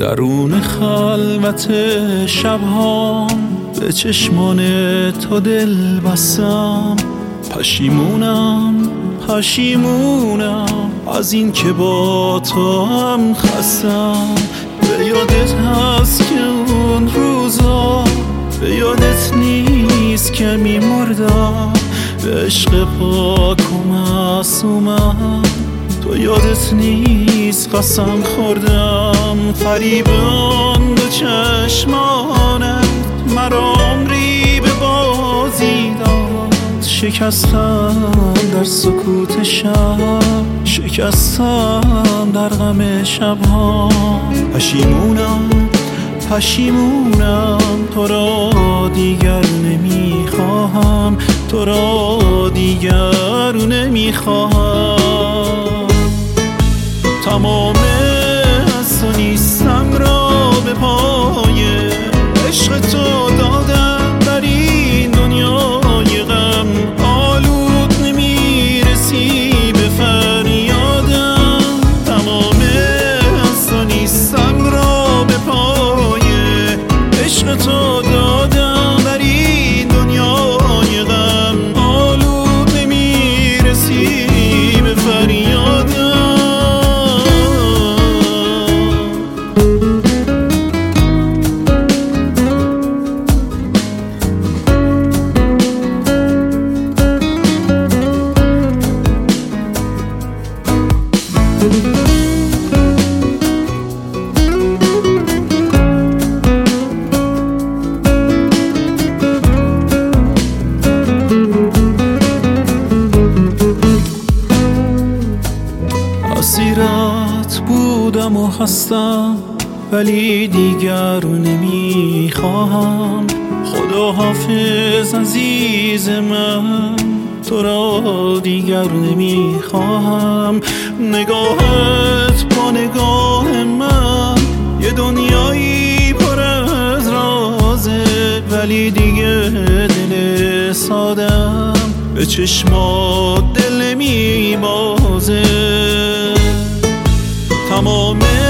درون خلوت شبهام به چشمان تو دل بستم. پشیمونم از این که با تو هم خستم. به یادت هست که اون روزا، به یادت نیست که میمردم به عشق پاک و معصومم. تو یادت نیست قسم خوردم فریبان دو چشمانت مرا عمری به بازی داد. شکستم در سکوت شب، شکستم در غم شبها. پشیمونم تو را دیگر نمیخواهم، تو را دیگر نمیخواهم. تمام از تو نیستم را به پای عشق تو دادم. در این دنیای غم آلود نمیرسی به فریادم. تمام از تو نیستم را به پای عشق تو دادم. در این دنیای غم آلود نمیرسی به فریادم. اسیرت بودم و هستم ولی دیگر نمیخواهم. خدا حافظ عزیز من، تو را دیگر نمیخواهم. نگاهت با نگاه من یه دنیایی پر از رازه، ولی دیگه دل سادم به چشمات دل نمیبازه. تمام